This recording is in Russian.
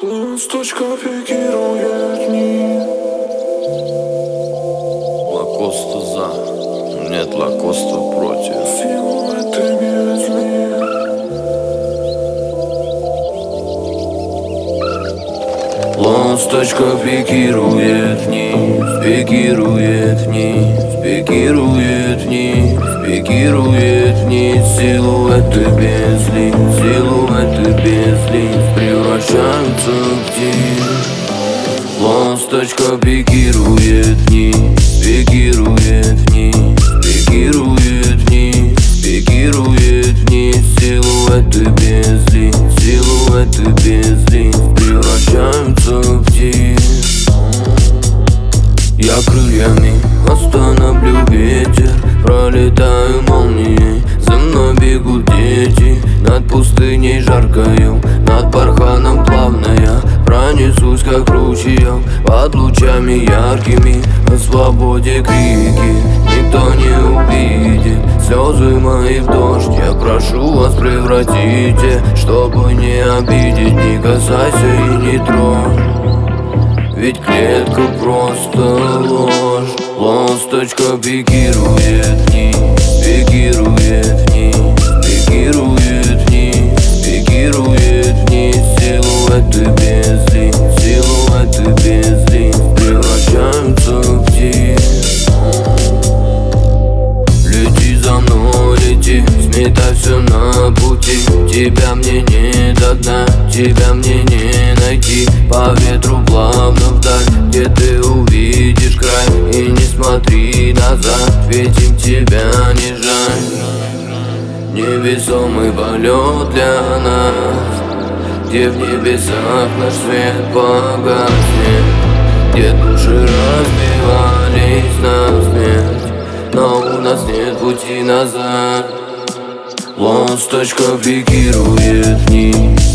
Ласточка пикирует вниз. Лакоста за, нет Лакоста против. Силуэты без них. Ласточка пикирует вниз, пикирует вниз, пикирует вниз, пикирует вниз. Силуэты без лиц, силуэты без лиц превращаются в тень. Ласточка пикирует вниз, пикирует вниз, пикирует вниз, пикирует вниз. Силуэты без лиц, силуэты без лиц превращаются в тень. Я крыльями остановлю ветер, пролетаю молнией, за мной бегут дети. Над пустыней жаркою, над барханом плавно я пронесусь, как ручеек, под лучами яркими. О свободе крики никто не увидит, слезы мои в дождь. Я прошу вас, превратите, чтобы не обидеть. Не касайся и не трожь, ведь клетка просто ложь. Ласточка пикирует вниз, пикирует вниз, пикирует вниз, пикирует вниз. Силуэты без лиц, силуэты без лиц превращаются в тень. Лети за мной, лети, сметай все на пути. Тебя мне не догнать, тебя мне не найти. По ветру плавно вдаль, где ты увидишь край. И не смотри назад, ведь им тебя не жаль. Невесомый полет для нас, где в небесах наш свет погаснет, где души разбивались на смерть, но у нас нет пути назад. Ласточка пикирует вниз,